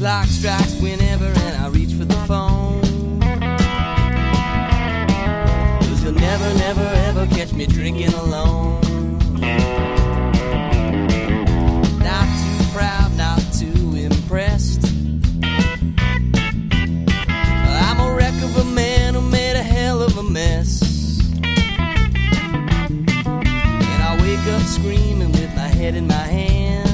clock strikes whenever and I reach for the phone. 'Cause you'll never, never, ever catch me drinking alone. Not too proud, not too impressed. I'm a wreck of a man who made a hell of a mess. And I wake up screaming with my head in my hand.